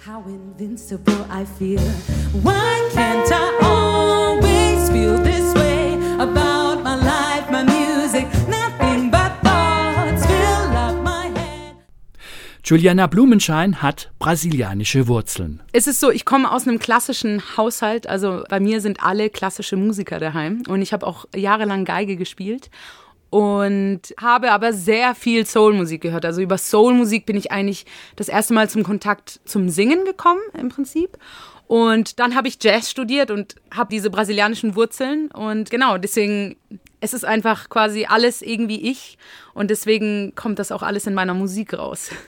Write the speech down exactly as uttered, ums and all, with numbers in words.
How invincible I feel. Why can't I always feel this way about my life, my music, nothing but thoughts fill up my head. Juliana Blumenschein hat brasilianische Wurzeln. Es ist so, ich komme aus einem klassischen Haushalt, also bei mir sind alle klassische Musiker daheim und ich habe auch jahrelang Geige gespielt. Und habe aber sehr viel Soulmusik gehört. Also über Soulmusik bin ich eigentlich das erste Mal zum Kontakt zum Singen gekommen im Prinzip. Und dann habe ich Jazz studiert und habe diese brasilianischen Wurzeln. Und genau, deswegen, es ist einfach quasi alles irgendwie ich. Und deswegen kommt das auch alles in meiner Musik raus.